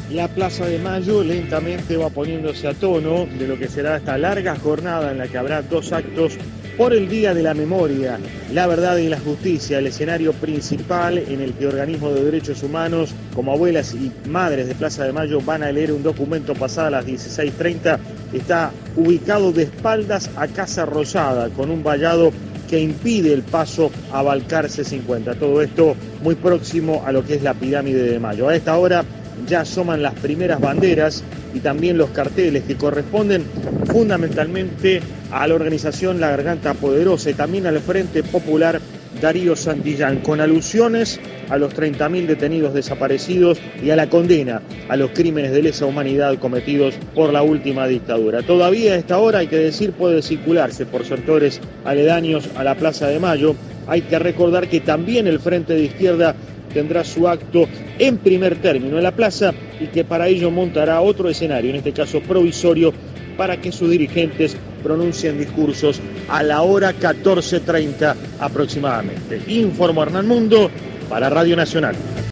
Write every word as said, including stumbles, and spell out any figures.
La Plaza de Mayo lentamente va poniéndose a tono de lo que será esta larga jornada en la que habrá dos actos por el Día de la Memoria, la Verdad y la Justicia, el escenario principal en el que organismos de derechos humanos como abuelas y madres de Plaza de Mayo van a leer un documento pasada a las dieciséis treinta. Está ubicado de espaldas a Casa Rosada, con un vallado que impide el paso a Balcarce cincuenta. Todo esto muy próximo a lo que es la Pirámide de Mayo. A esta hora ya asoman las primeras banderas y también los carteles que corresponden fundamentalmente a la organización La Garganta Poderosa y también al Frente Popular Darío Santillán, con alusiones a los treinta mil detenidos desaparecidos y a la condena a los crímenes de lesa humanidad cometidos por la última dictadura. Todavía a esta hora, hay que decir, puede circularse por sectores aledaños a la Plaza de Mayo. Hay que recordar que también el Frente de Izquierda tendrá su acto en primer término en la plaza y que para ello montará otro escenario, en este caso provisorio, para que sus dirigentes pronuncien discursos a la hora catorce treinta aproximadamente. Informo Hernán Mundo para Radio Nacional.